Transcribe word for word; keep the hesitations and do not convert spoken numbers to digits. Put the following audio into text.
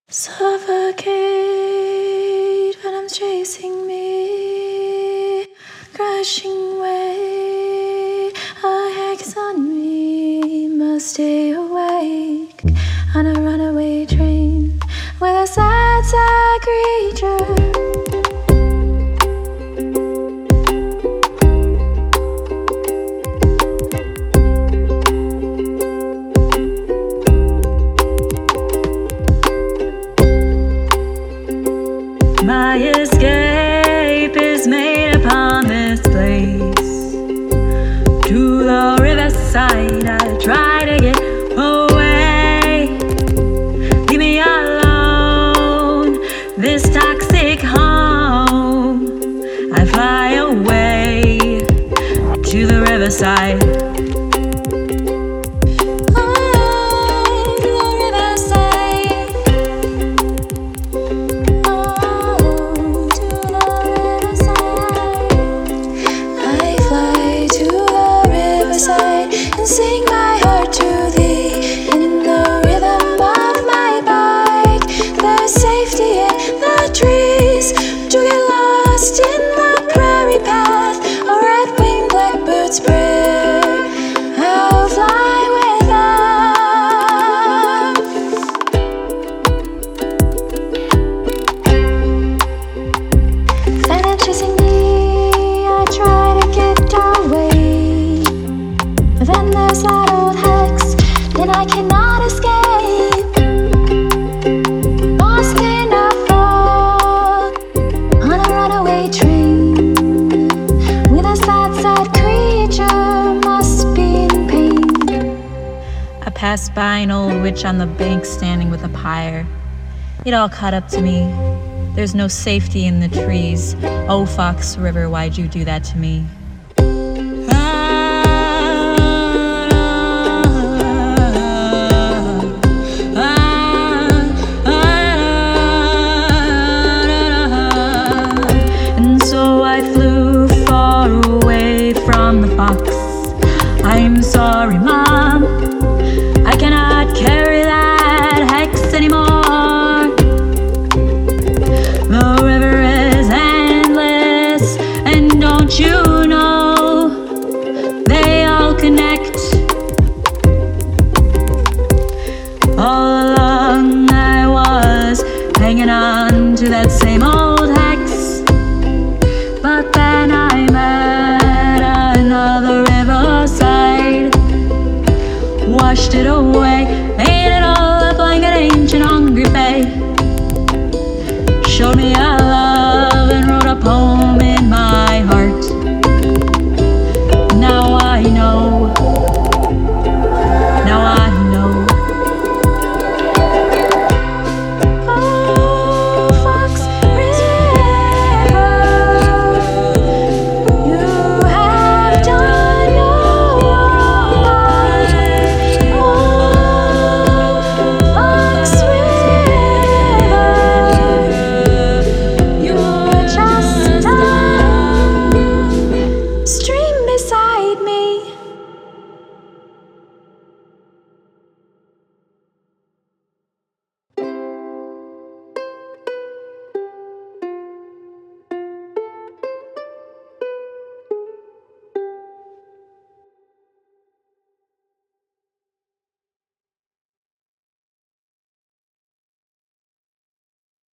Suffocate, venom's chasing me, crushing weight, a hex on me. Must stay awake on a runaway train with a sad, sad creature. My escape is made upon this place. To the riverside I try to get away. Leave me alone, this toxic home. I fly away to the riverside. Sing my heart to thee, and in the rhythm of my bike, there's safety in the trees. To get lost in the prairie path, a red-winged blackbird's prayer. I'll fly with them. Venom chasing me, I try to get away. But then there's that old hex, and I cannot escape. Lost in a fog, on a runaway train, with a sad, sad creature, must be in pain. I passed by an old witch on the bank standing with a pyre. It all caught up to me. There's no safety in the trees. Oh, Fox River, why'd you do that to me? From the fox, I'm sorry, Mom, I cannot carry that hex anymore. The river is endless, and don't you know they all connect? All along I was hanging on to that same old hex, but then I met another riverside, washed it away, made it all up like an ancient hungry bay, showed me how